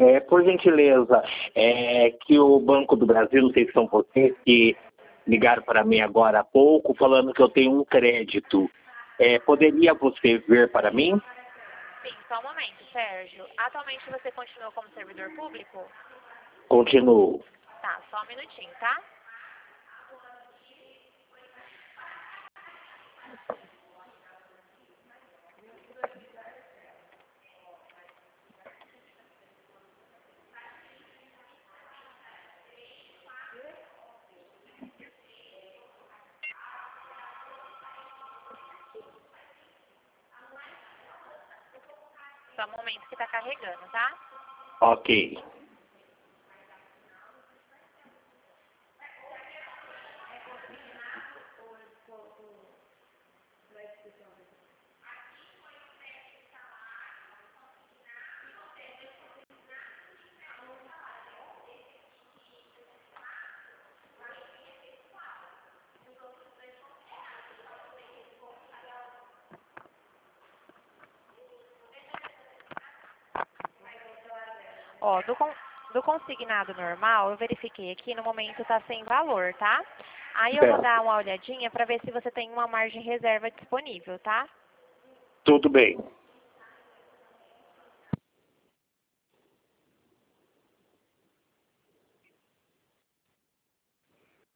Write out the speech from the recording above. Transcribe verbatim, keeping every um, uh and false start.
É, por gentileza, é que o Banco do Brasil, não sei se são vocês que ligaram para mim agora há pouco, falando que eu tenho um crédito. É, poderia você ver para mim? Sim, só um momento, Sérgio. Atualmente você continua como servidor público? Continuo. Tá, só um minutinho, tá? Só um momento que tá carregando, tá? Ok. Ó, do, con do consignado normal, eu verifiquei aqui, no momento tá sem valor, tá? Aí eu vou Certo. dar uma olhadinha para ver se você tem uma margem reserva disponível, tá? Tudo bem.